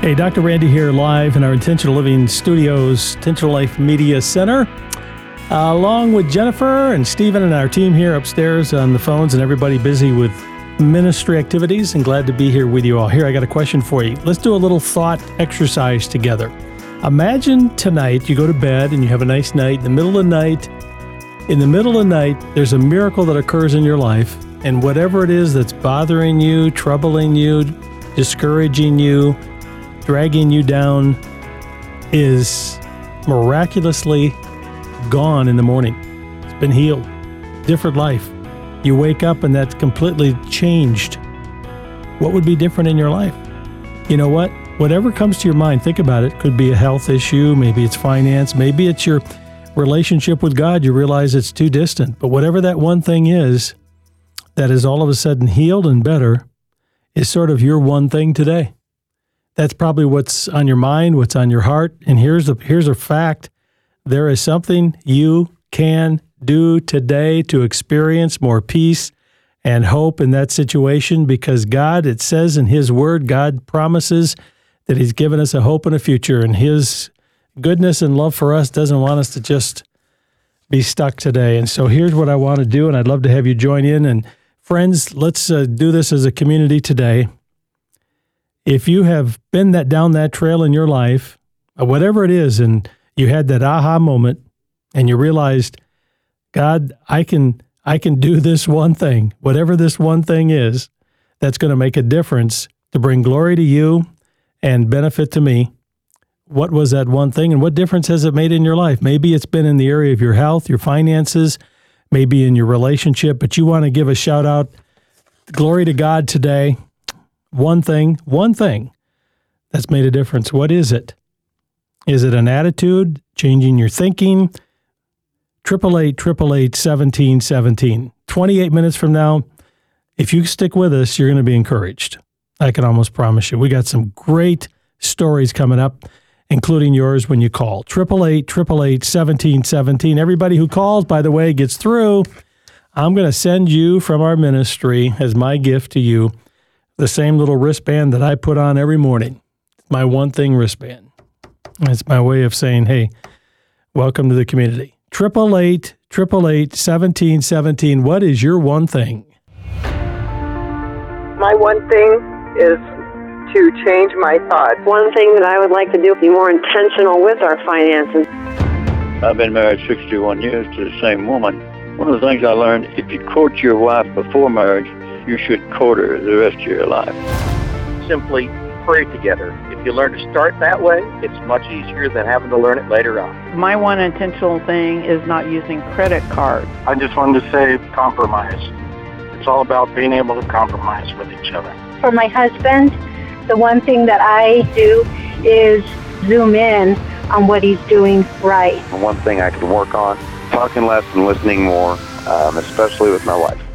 Hey, Dr. Randy here live in our Intentional Living Studios, Intentional Life Media Center, along with Jennifer and Stephen and our team here upstairs on the phones and everybody busy with ministry activities, and glad to be here with you all. Here, I got a question for you. Let's do a little thought exercise together. Imagine tonight you go to bed and you have a nice night. In the middle of the night, there's a miracle that occurs in your life, and whatever it is that's bothering you, troubling you, discouraging you, dragging you down is miraculously gone in the morning. It's been healed. Different life. You wake up and that's completely changed. What would be different in your life? You know what? Whatever comes to your mind, think about it. Could be a health issue. Maybe it's finance. Maybe it's your relationship with God. You realize it's too distant. But whatever that one thing is that is all of a sudden healed and better is sort of your one thing today. That's probably what's on your mind, what's on your heart. And here's a fact. There is something you can do today to experience more peace and hope in that situation, because God, it says in His Word, God promises that He's given us a hope and a future, and His goodness and love for us doesn't want us to just be stuck today. And so here's what I want to do, and I'd love to have you join in. And friends, let's do this as a community today. If you have been down that trail in your life, whatever it is, and you had that aha moment and you realized, God, I can do this one thing, whatever this one thing is, that's going to make a difference to bring glory to you and benefit to me. What was that one thing, and what difference has it made in your life? Maybe it's been in the area of your health, your finances, maybe in your relationship, but you want to give a shout out, glory to God today. One thing that's made a difference. What is it? Is it an attitude, changing your thinking? 888-888-1717. 28 minutes from now, if you stick with us, you're going to be encouraged. I can almost promise you. We got some great stories coming up, including yours when you call. 888-888-1717. Everybody who calls, by the way, gets through. I'm going to send you from our ministry as my gift to you the same little wristband that I put on every morning. My one thing wristband. It's my way of saying, hey, welcome to the community. 888-888-1717. What is your one thing? My one thing is to change my thoughts. One thing that I would like to do, be more intentional with our finances. I've been married 61 years to the same woman. One of the things I learned, if you court your wife before marriage, you should court her the rest of your life. Simply pray together. If you learn to start that way, it's much easier than having to learn it later on. My one intentional thing is not using credit cards. I just wanted to say compromise. It's all about being able to compromise with each other. For my husband, the one thing that I do is zoom in on what he's doing right. One thing I can work on, talking less and listening more, especially with my wife.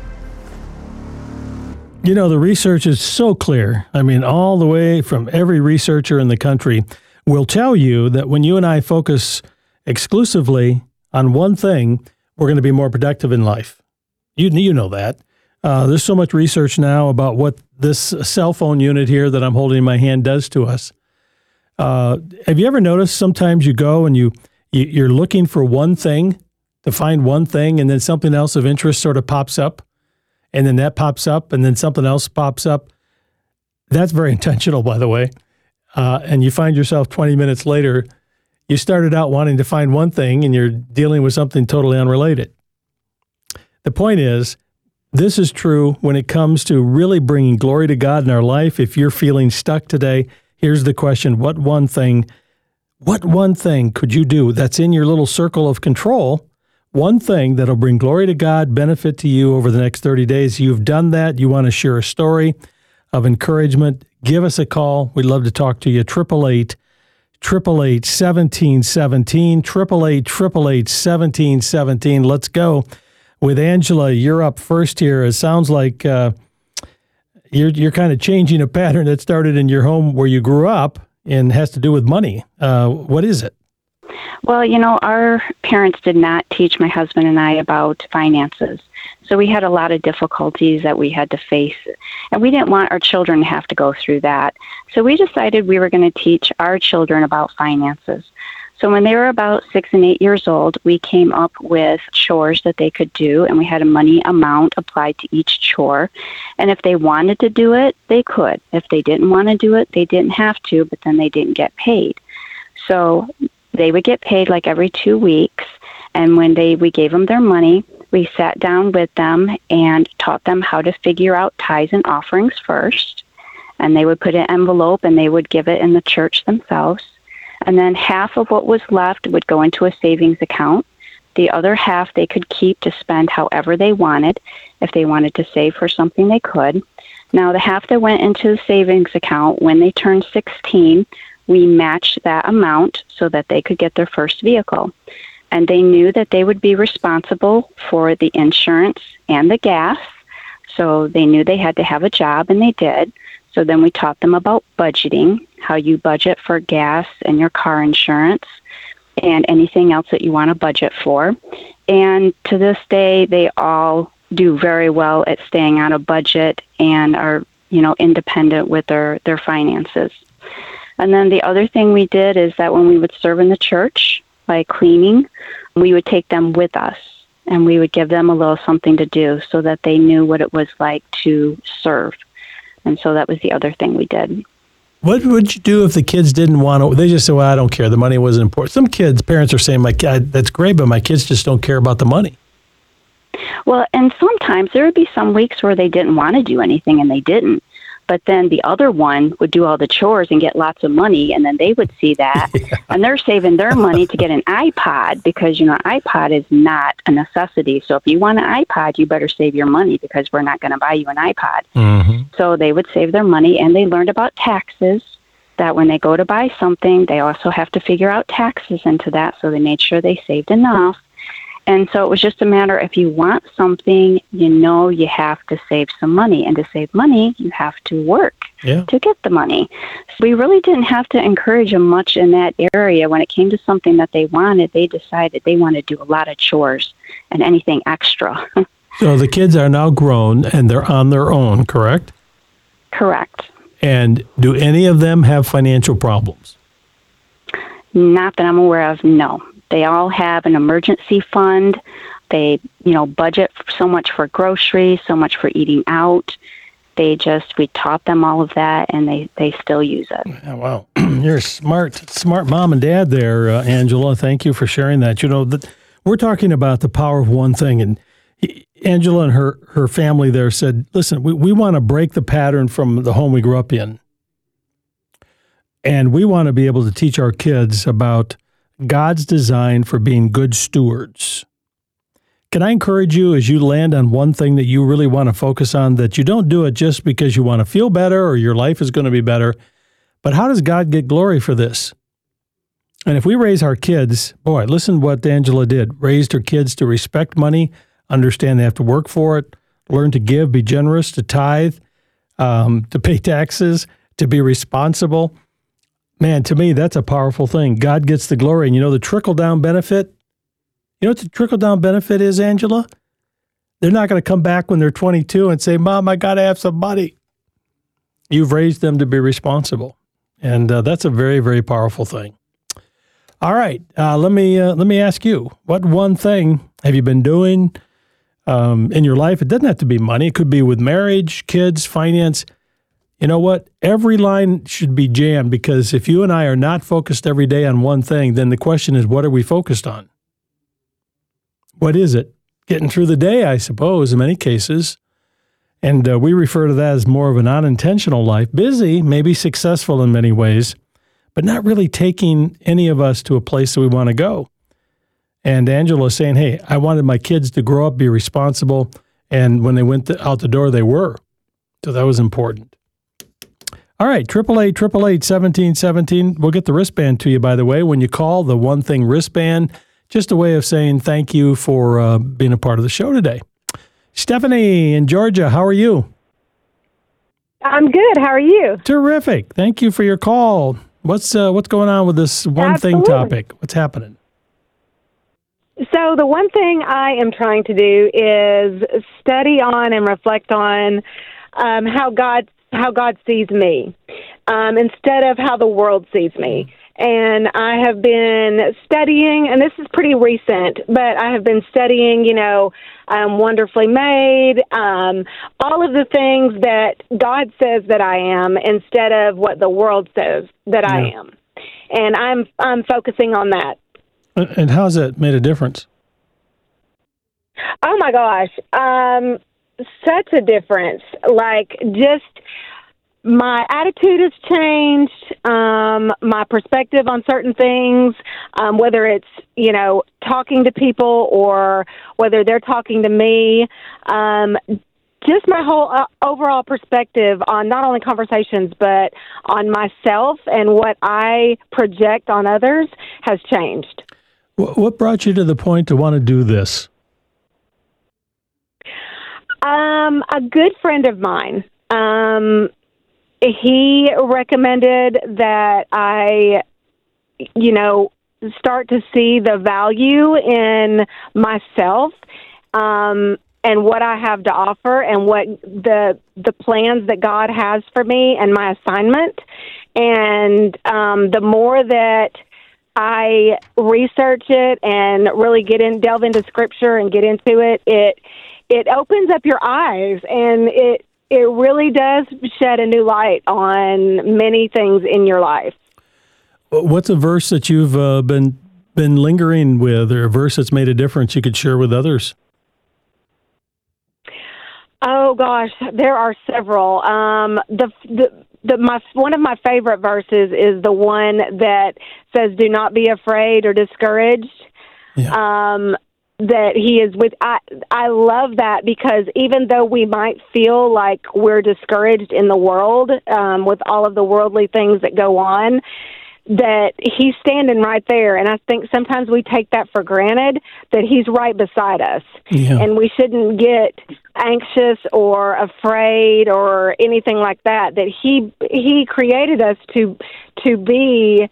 You know, the research is so clear. I mean, all the way from every researcher in the country will tell you that when you and I focus exclusively on one thing, we're going to be more productive in life. You know that. There's so much research now about what this cell phone unit here that I'm holding in my hand does to us. Have you ever noticed sometimes you go and you're looking for one thing, to find one thing, and then something else of interest sort of pops up? And then that pops up, and then something else pops up. That's very intentional, by the way. And you find yourself 20 minutes later, you started out wanting to find one thing, and you're dealing with something totally unrelated. The point is, this is true when it comes to really bringing glory to God in our life. If you're feeling stuck today, here's the question. What one thing could you do that's in your little circle of control? One thing that'll bring glory to God, benefit to you over the next 30 days. You've done that. You want to share a story of encouragement. Give us a call. We'd love to talk to you. 888-888-1717. 888-888-1717. Let's go with Angela. You're up first here. It sounds like you're kind of changing a pattern that started in your home where you grew up and has to do with money. What is it? Well, our parents did not teach my husband and I about finances. So we had a lot of difficulties that we had to face, and we didn't want our children to have to go through that. So we decided we were going to teach our children about finances. So when they were about 6 and 8 years old, we came up with chores that they could do, and we had a money amount applied to each chore. And if they wanted to do it, they could. If they didn't want to do it, they didn't have to, but then they didn't get paid. So they would get paid like every 2 weeks, and when we gave them their money, we sat down with them and taught them how to figure out tithes and offerings first. And they would put an envelope and they would give it in the church themselves. And then half of what was left would go into a savings account. The other half they could keep to spend however they wanted. If they wanted to save for something, they could. Now, the half that went into the savings account, when they turned 16, we matched that amount so that they could get their first vehicle. And they knew that they would be responsible for the insurance and the gas. So they knew they had to have a job, and they did. So then we taught them about budgeting, how you budget for gas and your car insurance and anything else that you want to budget for. And to this day, they all do very well at staying on a budget and are, independent with their finances. And then the other thing we did is that when we would serve in the church, by cleaning, we would take them with us, and we would give them a little something to do so that they knew what it was like to serve. And so that was the other thing we did. What would you do if the kids didn't want to? They just said, well, I don't care. The money wasn't important. Some kids, parents are saying, that's great, but my kids just don't care about the money. Well, and sometimes there would be some weeks where they didn't want to do anything, and they didn't. But then the other one would do all the chores and get lots of money, and then they would see that. Yeah. And they're saving their money to get an iPod because, an iPod is not a necessity. So if you want an iPod, you better save your money because we're not going to buy you an iPod. Mm-hmm. So they would save their money, and they learned about taxes, that when they go to buy something, they also have to figure out taxes into that. So they made sure they saved enough. And so it was just a matter, if you want something, you have to save some money. And to save money, you have to work to get the money. So we really didn't have to encourage them much in that area. When it came to something that they wanted, they decided they wanted to do a lot of chores and anything extra. So the kids are now grown and they're on their own, correct? Correct. And do any of them have financial problems? Not that I'm aware of, no. They all have an emergency fund. They, budget so much for groceries, so much for eating out. We taught them all of that, and they still use it. Oh, wow. You're a smart mom and dad there, Angela. Thank you for sharing that. We're talking about the power of one thing, and Angela and her family there said, listen, we want to break the pattern from the home we grew up in, and we want to be able to teach our kids about God's design for being good stewards. Can I encourage you, as you land on one thing that you really want to focus on, that you don't do it just because you want to feel better or your life is going to be better, but how does God get glory for this? And if we raise our kids, boy, listen what Angela did. Raised her kids to respect money, understand they have to work for it, learn to give, be generous, to tithe, to pay taxes, to be responsible. Man, to me, that's a powerful thing. God gets the glory. And the trickle-down benefit? You know what the trickle-down benefit is, Angela? They're not going to come back when they're 22 and say, Mom, I got to have some money. You've raised them to be responsible. And that's a very, very powerful thing. All right, let me ask you, what one thing have you been doing in your life? It doesn't have to be money. It could be with marriage, kids, finance. You know what? Every line should be jammed, because if you and I are not focused every day on one thing, then the question is, what are we focused on? What is it? Getting through the day, I suppose, in many cases. And we refer to that as more of an unintentional life. Busy, maybe successful in many ways, but not really taking any of us to a place that we want to go. And Angela is saying, hey, I wanted my kids to grow up, be responsible, and when they went out the door, they were. So that was important. All right, 888-888-1717. We'll get the wristband to you, by the way, when you call, the One Thing wristband. Just a way of saying thank you for being a part of the show today. Stephanie in Georgia, how are you? I'm good. How are you? Terrific. Thank you for your call. What's going on with this one thing topic? What's happening? So the one thing I am trying to do is study on and reflect on how God sees me instead of how the world sees me. And I have been studying, and this is pretty recent, but I have been studying, Wonderfully Made, all of the things that God says that I am instead of what the world says that I am. And I'm focusing on that. And how's that made a difference? Oh my gosh, such a difference. Like, just my attitude has changed, my perspective on certain things, whether it's, talking to people or whether they're talking to me, just my whole overall perspective on not only conversations, but on myself and what I project on others has changed. What brought you to the point to want to do this? A good friend of mine, he recommended that I, start to see the value in myself, and what I have to offer and what the plans that God has for me and my assignment. And the more that I research it and really delve into Scripture and get into it, it opens up your eyes, and it really does shed a new light on many things in your life. What's a verse that you've been lingering with, or a verse that's made a difference you could share with others? Oh gosh, there are several. One of my favorite verses is the one that says, "Do not be afraid or discouraged." Yeah. That He is with. I love that, because even though we might feel like we're discouraged in the world with all of the worldly things that go on, that He's standing right there. And I think sometimes we take that for granted, that He's right beside us. Yeah. And we shouldn't get anxious or afraid or anything like that, that He created us to be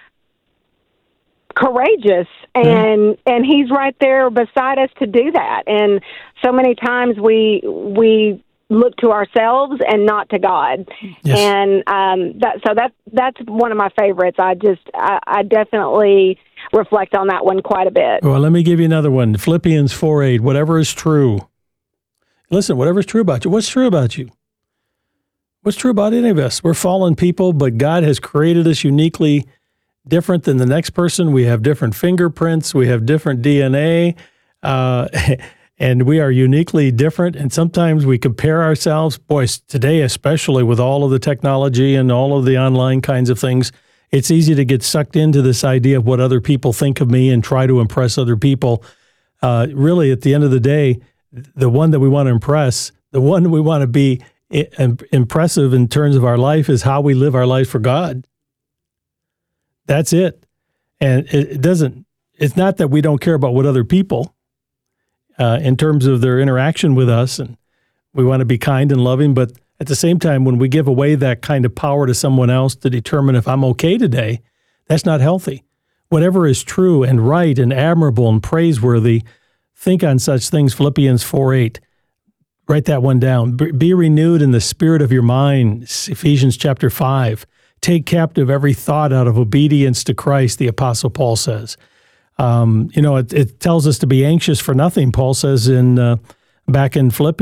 courageous, and He's right there beside us to do that. And so many times we look to ourselves and not to God. Yes. And that's one of my favorites. I definitely reflect on that one quite a bit. Well, let me give you another one. Philippians 4:8. Whatever is true. Listen, whatever's true about you. What's true about you? What's true about any of us? We're fallen people, but God has created us uniquely different than the next person. We have different fingerprints. We have different DNA, and we are uniquely different. And sometimes we compare ourselves. Boys, today, especially with all of the technology and all of the online kinds of things, it's easy to get sucked into this idea of what other people think of me and try to impress other people. Really, at the end of the day, the one that we want to impress, the one we want to be impressive in terms of our life, is how we live our life for God. That's it. And it's not that we don't care about what other people, in terms of their interaction with us, and we want to be kind and loving, but at the same time, when we give away that kind of power to someone else to determine if I'm okay today, that's not healthy. Whatever is true and right and admirable and praiseworthy, think on such things, Philippians 4:8. Write that one down. Be renewed in the spirit of your mind, Ephesians chapter 5. Take captive every thought out of obedience to Christ, the Apostle Paul says. It tells us to be anxious for nothing. Paul says back in 1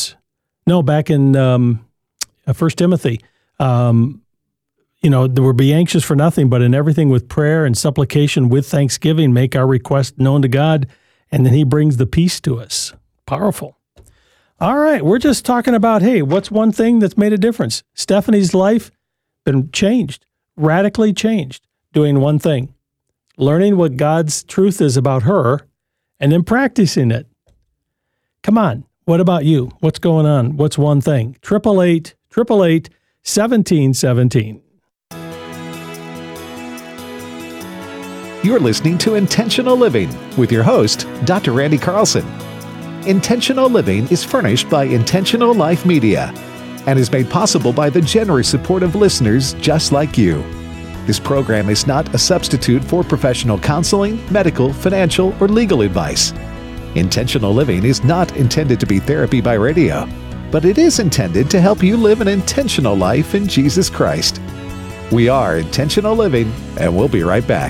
Timothy, we'll be anxious for nothing, but in everything with prayer and supplication with thanksgiving, make our request known to God, and then He brings the peace to us. Powerful. All right, we're just talking about, hey, what's one thing that's made a difference? Stephanie's life been changed, radically changed, doing one thing, learning what God's truth is about her, and then practicing it. Come on, what about you? What's going on? What's one thing? 888-888-1717. You're listening to Intentional Living with your host, Dr. Randy Carlson. Intentional Living is furnished by Intentional Life Media and is made possible by the generous support of listeners just like you. This program is not a substitute for professional counseling, medical, financial, or legal advice. Intentional Living is not intended to be therapy by radio, but it is intended to help you live an intentional life in Jesus Christ. We are Intentional Living, and we'll be right back.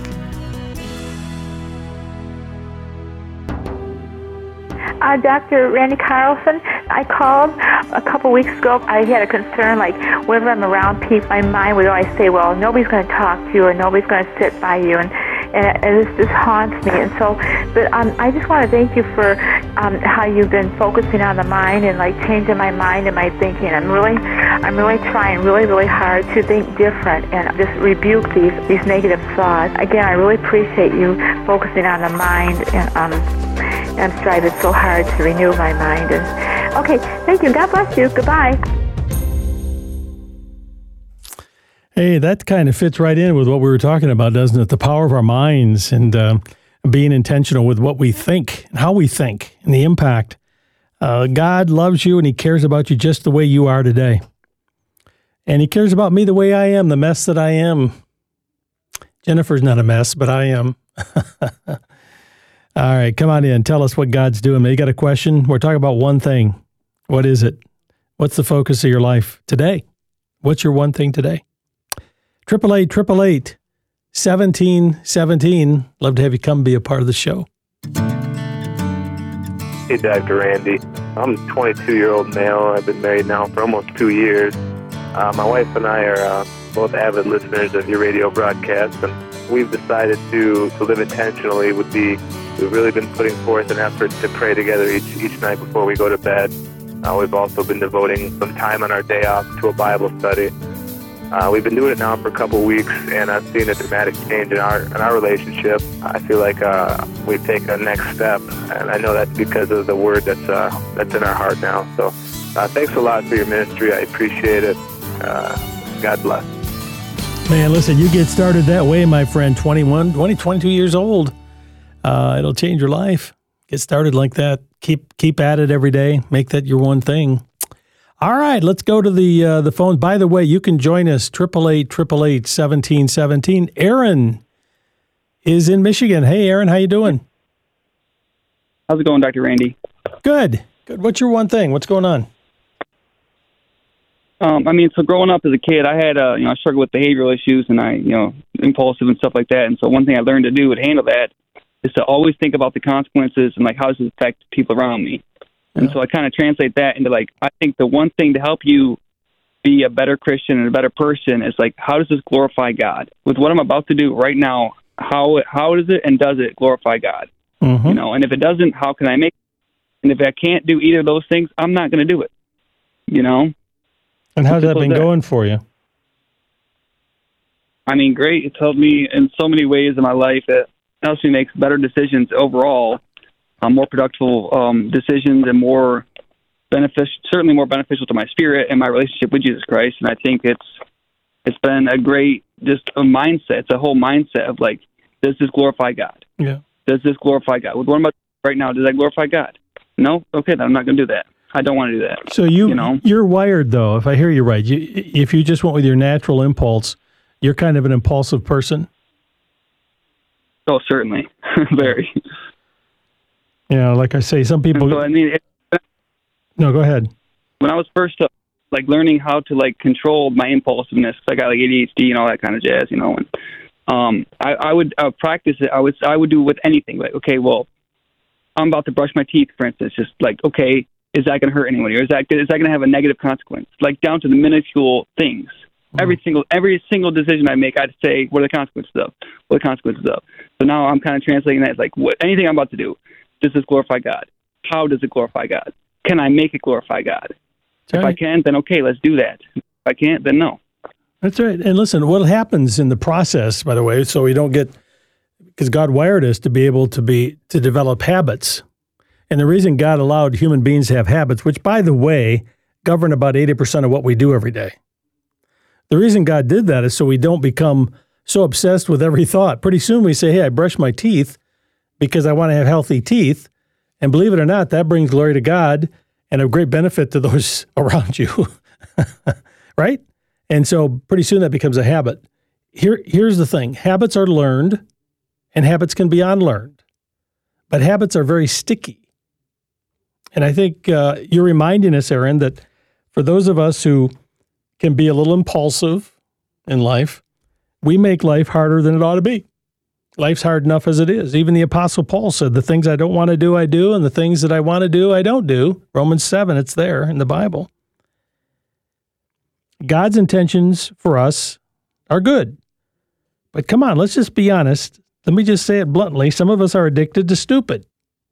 Dr. Randy Carlson, I called a couple weeks ago. I had a concern, like whenever I'm around people, my mind would always say, well, nobody's going to talk to you or nobody's going to sit by you, and it just haunts me. And so, but I just want to thank you for how you've been focusing on the mind and like changing my mind and my thinking. I'm really trying really hard to think different and just rebuke these negative thoughts. Again, I really appreciate you focusing on the mind, and I'm striving so hard to renew my mind. And okay, thank you. God bless you. Goodbye. Hey, that kind of fits right in with what we were talking about, doesn't it? The power of our minds and being intentional with what we think and how we think and the impact. God loves you and he cares about you just the way you are today. And he cares about me the way I am, the mess that I am. Jennifer's not a mess, but I am. All right, come on in. Tell us what God's doing. You got a question? We're talking about one thing. What is it? What's the focus of your life today? What's your one thing today? 888-888-1717. Love to have you come be a part of the show. Hey, Dr. Randy. I'm a 22-year-old male. I've been married now for almost 2 years. My wife and I are both avid listeners of your radio broadcast, and we've decided to live intentionally. We've really been putting forth an effort to pray together each night before we go to bed. We've also been devoting some time on our day off to a Bible study. We've been doing it now for a couple weeks, and I've seen a dramatic change in our relationship. I feel like we've taken a next step, and I know that's because of the word that's in our heart now. So thanks a lot for your ministry. I appreciate it. God bless. Man, listen, you get started that way, my friend, 22 years old. It'll change your life. Get started like that. Keep at it every day. Make that your one thing. All right, let's go to the phone. By the way, you can join us, 888-888-1717. Aaron is in Michigan. Hey, Aaron, how you doing? How's it going, Dr. Randy? Good. What's your one thing? What's going on? So growing up as a kid, I had, I struggled with behavioral issues and impulsive and stuff like that. And so one thing I learned to do to handle that is to always think about the consequences and like how does it affect people around me. And so I kind of translate that into like, I think the one thing to help you be a better Christian and a better person is like, how does this glorify God? With what I'm about to do right now, how does it and does it glorify God? Mm-hmm. And if it doesn't, how can I make it? And if I can't do either of those things, I'm not going to do it, And how's that been going for you? I mean, great. It's helped me in so many ways in my life. It helps me make better decisions overall. More productive decisions and certainly more beneficial to my spirit and my relationship with Jesus Christ. And I think it's been a great, just a mindset. It's a whole mindset of like, does this glorify God? Yeah. Does this glorify God? With what I'm about right now, does that glorify God? No? Okay, then I'm not going to do that. I don't want to do that. So you're wired though, if I hear you right. If you just went with your natural impulse, you're kind of an impulsive person? Oh, certainly. Very. Yeah, like I say, some people... So, no, go ahead. When I was first learning how to control my impulsiveness, I got ADHD and all that kind of jazz, and I would practice it. I would do it with anything. Like, okay, well, I'm about to brush my teeth, for instance. Just like, okay, is that going to hurt anybody, or is that going to have a negative consequence? Like down to the minuscule things. Every single decision I make, I'd say, what are the consequences of? What are the consequences of? So now I'm kind of translating that as like, anything I'm about to do, does this glorify God? How does it glorify God? Can I make it glorify God? If I can, then okay, let's do that. If I can't, then no. That's right. And listen, what happens in the process, by the way, so we don't get, because God wired us to be able to develop habits. And the reason God allowed human beings to have habits, which by the way, govern about 80% of what we do every day. The reason God did that is so we don't become so obsessed with every thought. Pretty soon we say, hey, I brush my teeth because I want to have healthy teeth. And believe it or not, that brings glory to God and a great benefit to those around you, right? And so pretty soon that becomes a habit. here's the thing. Habits are learned, and habits can be unlearned. But habits are very sticky. And I think you're reminding us, Aaron, that for those of us who can be a little impulsive in life, we make life harder than it ought to be. Life's hard enough as it is. Even the Apostle Paul said, the things I don't want to do, I do, and the things that I want to do, I don't do. Romans 7, it's there in the Bible. God's intentions for us are good. But come on, let's just be honest. Let me just say it bluntly. Some of us are addicted to stupid.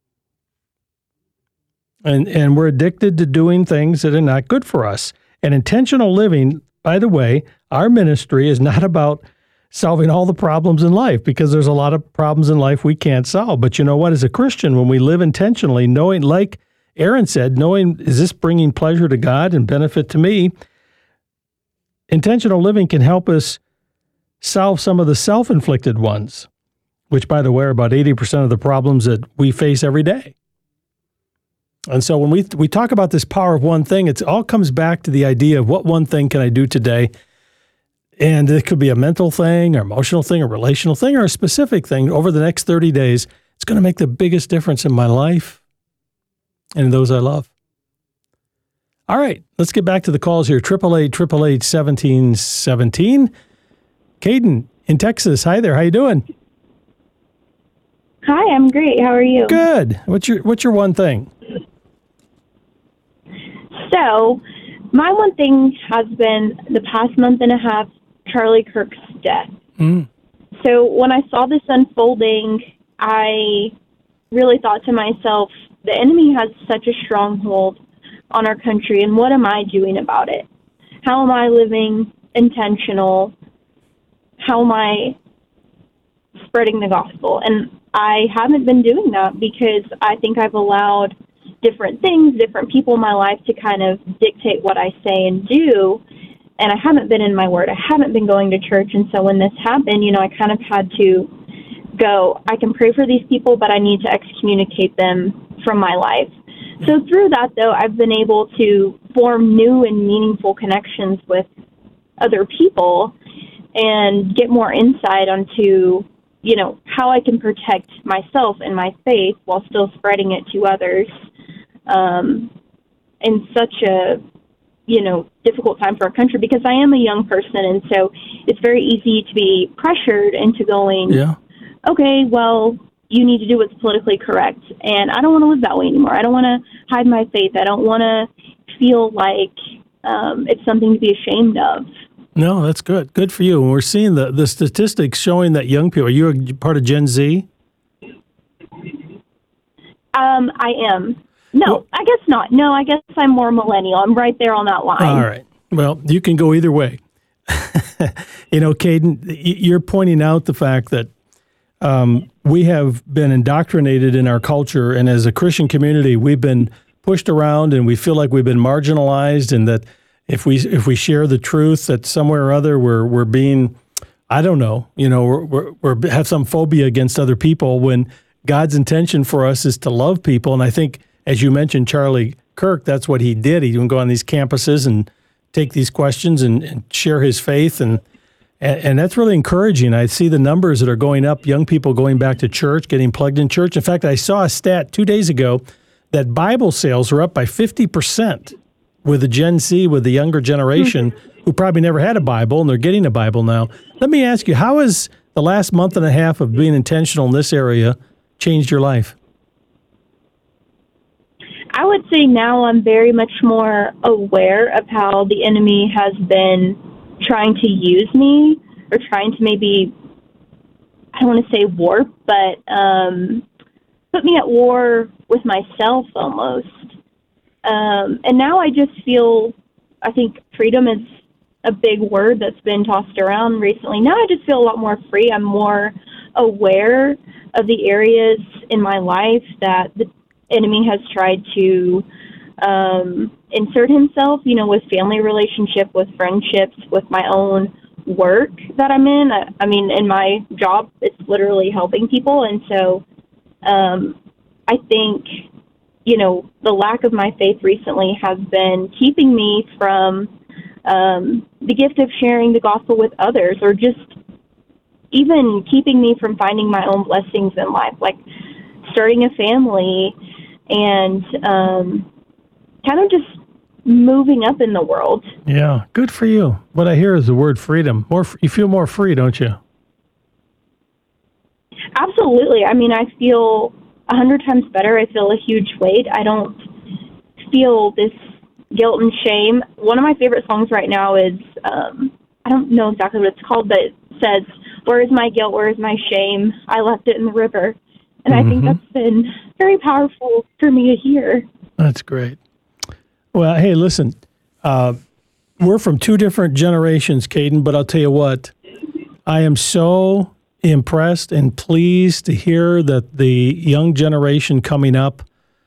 And we're addicted to doing things that are not good for us. And intentional living, by the way, our ministry is not about solving all the problems in life, because there's a lot of problems in life we can't solve. But you know what? As a Christian, when we live intentionally, knowing, like Aaron said, knowing, is this bringing pleasure to God and benefit to me? Intentional living can help us solve some of the self-inflicted ones, which, by the way, are about 80% of the problems that we face every day. And so when we talk about this power of one thing, it all comes back to the idea of what one thing can I do today? And it could be a mental thing, or emotional thing, or relational thing, or a specific thing over the next 30 days. It's going to make the biggest difference in my life and in those I love. All right, let's get back to the calls here. 888-888-1717. Caden in Texas. Hi there. How you doing? Hi, I'm great. How are you? Good. What's your one thing? So, my one thing has been the past month and a half, Charlie Kirk's death. So when I saw this unfolding, I really thought to myself, the enemy has such a stronghold on our country, and what am I doing about it? How am I living intentional? How am I spreading the gospel? And I haven't been doing that because I think I've allowed different things, different people in my life to kind of dictate what I say and do. And I haven't been in my word. I haven't been going to church. And so when this happened, I kind of had to go, I can pray for these people, but I need to excommunicate them from my life. So through that, though, I've been able to form new and meaningful connections with other people and get more insight onto, how I can protect myself and my faith while still spreading it to others in such a difficult time for our country, because I am a young person, and so it's very easy to be pressured into going, okay, well, you need to do what's politically correct, and I don't want to live that way anymore. I don't want to hide my faith. I don't want to feel like it's something to be ashamed of. No, that's good. Good for you. And we're seeing the statistics showing that young people, are you a part of Gen Z? I am. No, I guess not. No, I guess I'm more millennial. I'm right there on that line. All right. Well, you can go either way. Caden, you're pointing out the fact that we have been indoctrinated in our culture, and as a Christian community, we've been pushed around, and we feel like we've been marginalized, and that if we share the truth, that somewhere or other we're being, I don't know, we have some phobia against other people, when God's intention for us is to love people. And I think, as you mentioned, Charlie Kirk, that's what he did. He would go on these campuses and take these questions and share his faith, and that's really encouraging. I see the numbers that are going up, young people going back to church, getting plugged in church. In fact, I saw a stat 2 days ago that Bible sales are up by 50% with the Gen Z, with the younger generation, who probably never had a Bible, and they're getting a Bible now. Let me ask you, how has the last month and a half of being intentional in this area changed your life? I would say now I'm very much more aware of how the enemy has been trying to use me, or trying to maybe, I don't want to say warp, but put me at war with myself almost. And now I just feel, I think freedom is a big word that's been tossed around recently. Now I just feel a lot more free. I'm more aware of the areas in my life that the enemy has tried to insert himself, with family relationship, with friendships, with my own work that I'm in. I mean, in my job, it's literally helping people. And so I think, the lack of my faith recently has been keeping me from the gift of sharing the gospel with others, or just even keeping me from finding my own blessings in life, like starting a family and kind of just moving up in the world. Yeah, good for you. What I hear is the word freedom. You feel more free, don't you? Absolutely. I mean, I feel 100 times better. I feel a huge weight. I don't feel this guilt and shame. One of my favorite songs right now is, I don't know exactly what it's called, but it says, "Where is my guilt? Where is my shame? I left it in the river." And I think that's been very powerful for me to hear. That's great. Well, hey, listen, we're from two different generations, Caden, but I'll tell you what, I am so impressed and pleased to hear that the young generation coming up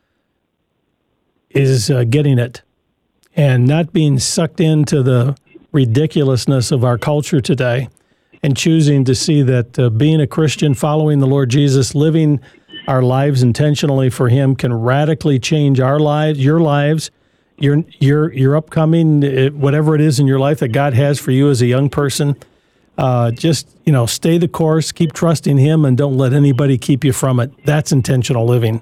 is getting it and not being sucked into the ridiculousness of our culture today and choosing to see that being a Christian, following the Lord Jesus, living our lives intentionally for Him can radically change our lives, your lives, your upcoming, whatever it is in your life that God has for you as a young person. Just, stay the course, keep trusting Him, and don't let anybody keep you from it. That's intentional living.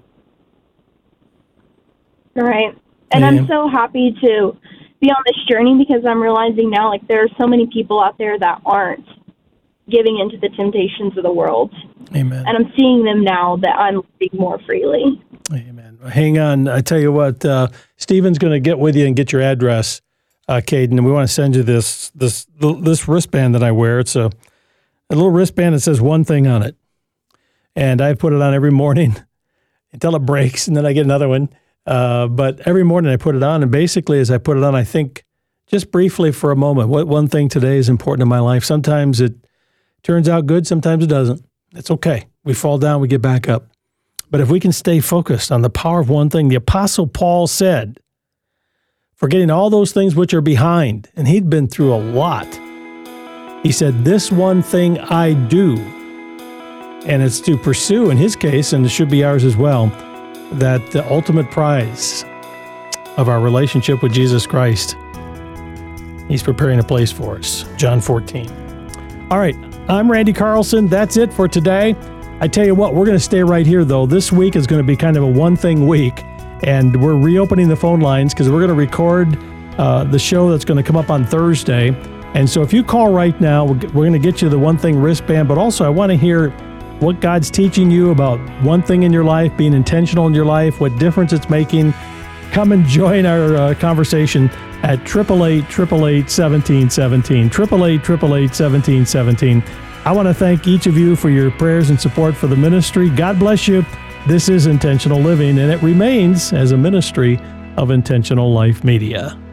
Right. And I'm so happy to be on this journey because I'm realizing now, like, there are so many people out there that aren't giving into the temptations of the world. Amen. And I'm seeing them now that I'm living more freely. Amen. Hang on. I tell you what, Stephen's going to get with you and get your address, Caden, and we want to send you this wristband that I wear. It's a little wristband that says one thing on it. And I put it on every morning until it breaks, and then I get another one. But every morning I put it on, and basically as I put it on, I think just briefly for a moment, what one thing today is important in my life. Sometimes it turns out good, sometimes it doesn't. It's okay. We fall down, we get back up. But if we can stay focused on the power of one thing, the Apostle Paul said, forgetting all those things which are behind, and he'd been through a lot. He said, this one thing I do, and it's to pursue, in his case, and it should be ours as well, that the ultimate prize of our relationship with Jesus Christ, He's preparing a place for us. John 14. All right, I'm Randy Carlson. That's it for today. I tell you what, we're going to stay right here, though. This week is going to be kind of a one-thing week, and we're reopening the phone lines because we're going to record the show that's going to come up on Thursday. And so if you call right now, we're going to get you the One Thing wristband, but also I want to hear what God's teaching you about one thing in your life, being intentional in your life, what difference it's making. Come and join our conversation at 888-888-1717, 888-888-1717. I want to thank each of you for your prayers and support for the ministry. God bless you. This is Intentional Living, and it remains as a ministry of Intentional Life Media.